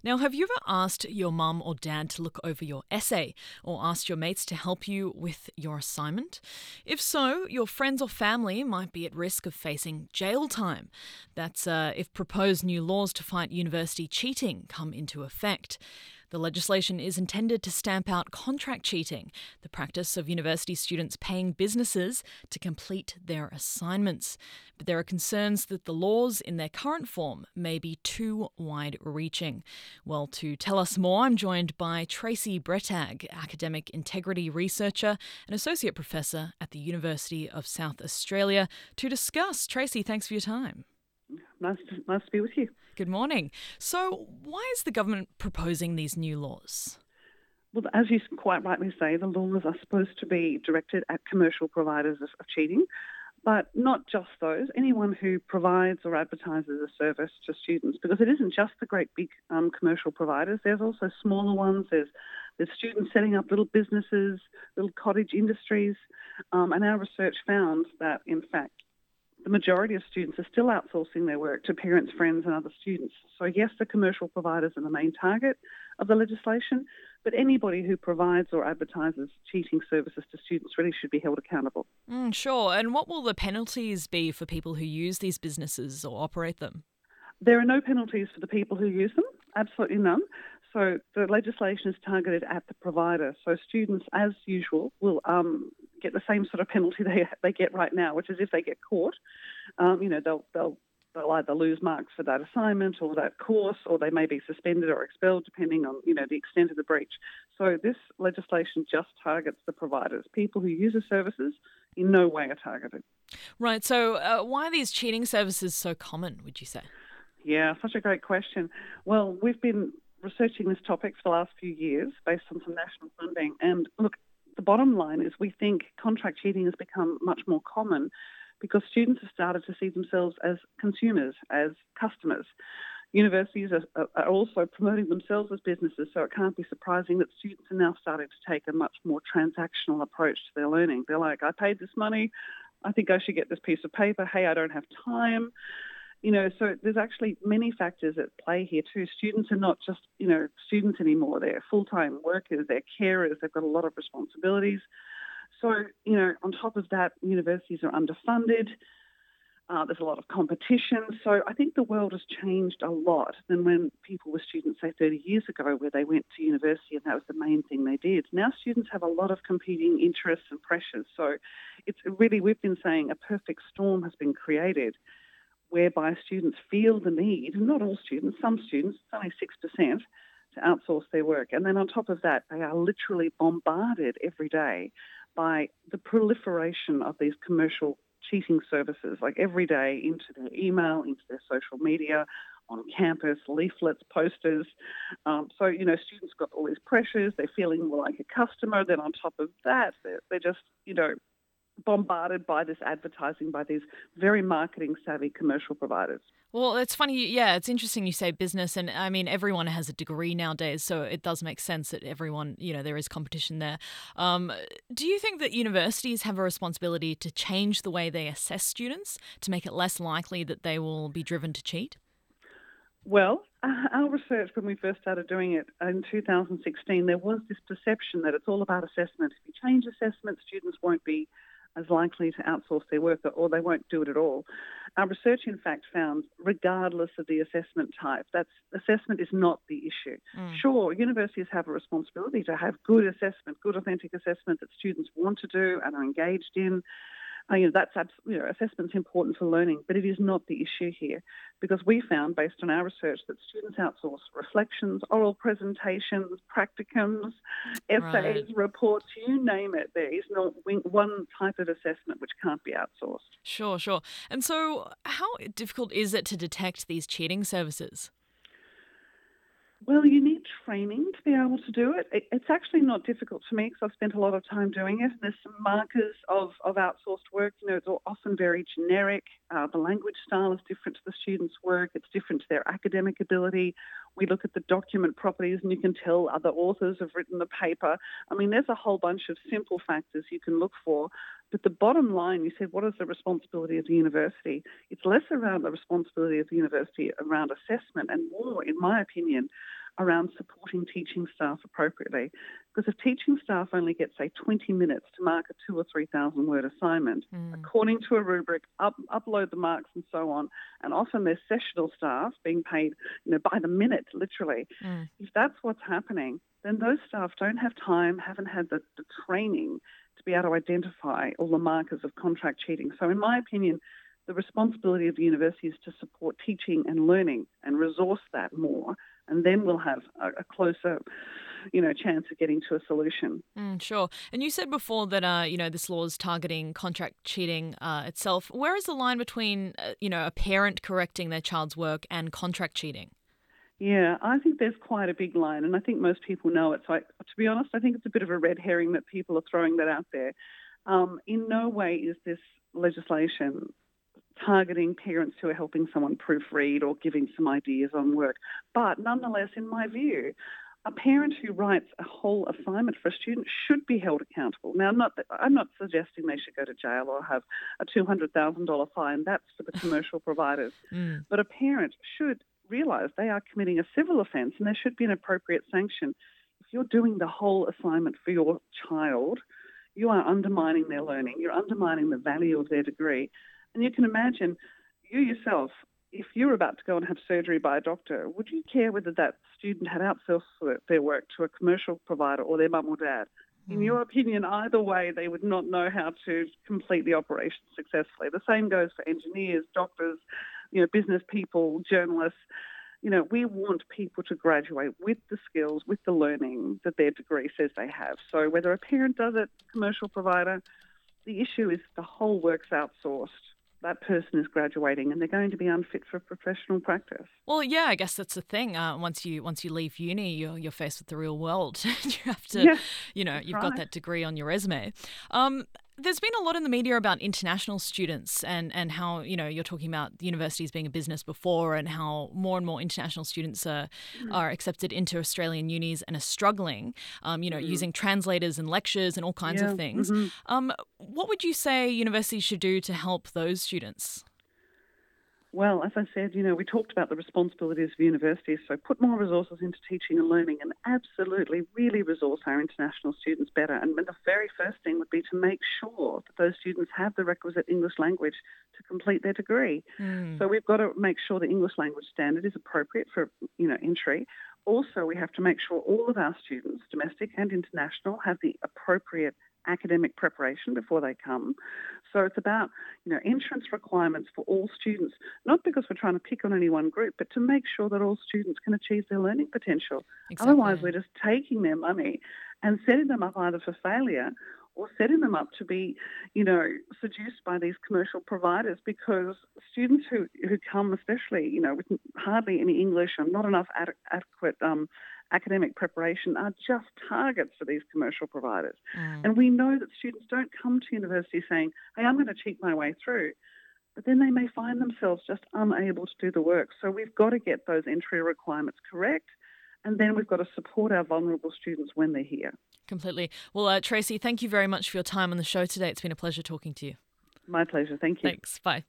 Now, have you ever asked your mum or dad to look over your essay or asked your mates to help you with your assignment? If so, your friends or family might be at risk of facing jail time. That's if proposed new laws to fight university cheating come into effect. The legislation is intended to stamp out contract cheating, the practice of university students paying businesses to complete their assignments. But there are concerns that the laws in their current form may be too wide-reaching. Well, to tell us more, I'm joined by Tracy Bretag, academic integrity researcher and associate professor at the University of South Australia, to discuss. Tracy, thanks for your time. Nice to be with you. Good morning. So, why is the government proposing these new laws? Well, as you quite rightly say, the laws are supposed to be directed at commercial providers of cheating, but not just those. Anyone who provides or advertises a service to students, because it isn't just the great big commercial providers. There's also smaller ones. There's students setting up little businesses, little cottage industries, and our research found that, in fact, the majority of students are still outsourcing their work to parents, friends, and other students. So yes, the commercial providers are the main target of the legislation, but anybody who provides or advertises cheating services to students really should be held accountable. Sure. And what will the penalties be for people who use these businesses or operate them? There are no penalties for the people who use them, absolutely none. So the legislation is targeted at the provider. So students, as usual, will get the same sort of penalty they get right now, which is if they get caught, they'll either lose marks for that assignment or that course, or they may be suspended or expelled, depending on the extent of the breach. So this legislation just targets the providers. People who use the services in no way are targeted. Right. So, why are these cheating services so common, would you say? Yeah, such a great question. Well, we've been researching this topic for the last few years based on some national funding. And look, the bottom line is we think contract cheating has become much more common because students have started to see themselves as consumers, as customers. Universities are also promoting themselves as businesses, so it can't be surprising that students are now starting to take a much more transactional approach to their learning. They're like, I paid this money, I think I should get this piece of paper. Hey, I don't have time. So there's actually many factors at play here too. Students are not just, students anymore. They're full-time workers, they're carers, they've got a lot of responsibilities. So, on top of that, universities are underfunded. There's a lot of competition. So I think the world has changed a lot than when people were students, say, 30 years ago, where they went to university and that was the main thing they did. Now students have a lot of competing interests and pressures. So it's really, we've been saying a perfect storm has been created whereby students feel the need, and not all students, some students, it's only 6%, to outsource their work. And then on top of that, they are literally bombarded every day by the proliferation of these commercial cheating services, like every day into their email, into their social media, on campus, leaflets, posters. Students got all these pressures. They're feeling more like a customer. Then on top of that, they're just, bombarded by this advertising by these very marketing savvy commercial providers. Well, it's funny. Yeah, it's interesting you say business. And I mean, everyone has a degree nowadays. So it does make sense that everyone, there is competition there. Do you think that universities have a responsibility to change the way they assess students to make it less likely that they will be driven to cheat? Well, our research, when we first started doing it in 2016, there was this perception that it's all about assessment. If you change assessment, students won't be as likely to outsource their work or they won't do it at all. Our research, in fact, found regardless of the assessment type, assessment is not the issue. Sure, universities have a responsibility to have good assessment, good authentic assessment that students want to do and are engaged in. Assessment's important for learning, but it is not the issue here because we found, based on our research, that students outsource reflections, oral presentations, practicums, essays, Right. reports, you name it. There is not one type of assessment which can't be outsourced. Sure, sure. And so, how difficult is it to detect these cheating services? Well, you need training to be able to do it. It's actually not difficult for me because I've spent a lot of time doing it. There's some markers of outsourced work. It's often very generic. The language style is different to the student's work. It's different to their academic ability. We look at the document properties and you can tell other authors have written the paper. I mean, there's a whole bunch of simple factors you can look for. But the bottom line, you said, what is the responsibility of the university? It's less around the responsibility of the university around assessment and more, in my opinion, around supporting teaching staff appropriately. Because if teaching staff only get, say, 20 minutes to mark a 2,000 or 3,000 word assignment, according to a rubric, upload the marks and so on, and often they're sessional staff being paid, by the minute, literally. If that's what's happening, then those staff don't have time, haven't had the training to be able to identify all the markers of contract cheating. So in my opinion, the responsibility of the university is to support teaching and learning and resource that more, and then we'll have a closer, chance of getting to a solution. Sure. And you said before that, this law is targeting contract cheating itself. Where is the line between, a parent correcting their child's work and contract cheating? Yeah, I think there's quite a big line, and I think most people know it. So, to be honest, I think it's a bit of a red herring that people are throwing that out there. In no way is this legislation targeting parents who are helping someone proofread or giving some ideas on work. But nonetheless, in my view, a parent who writes a whole assignment for a student should be held accountable. Now, I'm not suggesting they should go to jail or have a $200,000 fine. That's for the commercial providers. But a parent should realise they are committing a civil offence and there should be an appropriate sanction. If you're doing the whole assignment for your child, you are undermining their learning. You're undermining the value of their degree. And you can imagine, you yourself, if you're about to go and have surgery by a doctor, would you care whether that student had outsourced their work to a commercial provider or their mum or dad? In your opinion, either way, they would not know how to complete the operation successfully. The same goes for engineers, doctors, business people, journalists. We want people to graduate with the skills, with the learning that their degree says they have. So whether a parent does it, commercial provider, the issue is the whole work's outsourced. That person is graduating and they're going to be unfit for professional practice. Well, yeah, I guess that's the thing. Once you leave uni, you're faced with the real world. You have to, you've got that degree on your resume. There's been a lot in the media about international students and how, you're talking about the universities being a business before and how more and more international students are accepted into Australian unis and are struggling, using translators and lectures and all kinds of things. What would you say universities should do to help those students? Well, as I said, we talked about the responsibilities of universities, so put more resources into teaching and learning and absolutely really resource our international students better. And the very first thing would be to make sure that those students have the requisite English language to complete their degree. So we've got to make sure the English language standard is appropriate for, entry. Also, we have to make sure all of our students, domestic and international, have the appropriate academic preparation before they come. So it's about, entrance requirements for all students, not because we're trying to pick on any one group, but to make sure that all students can achieve their learning potential. Exactly. Otherwise, we're just taking their money and setting them up either for failure or setting them up to be, seduced by these commercial providers, because students who come, especially, with hardly any English and not enough adequate academic preparation, are just targets for these commercial providers. And we know that students don't come to university saying, hey, I'm going to cheat my way through. But then they may find themselves just unable to do the work. So we've got to get those entry requirements correct. And then we've got to support our vulnerable students when they're here. Completely. Well, Tracy, thank you very much for your time on the show today. It's been a pleasure talking to you. My pleasure. Thank you. Thanks. Bye.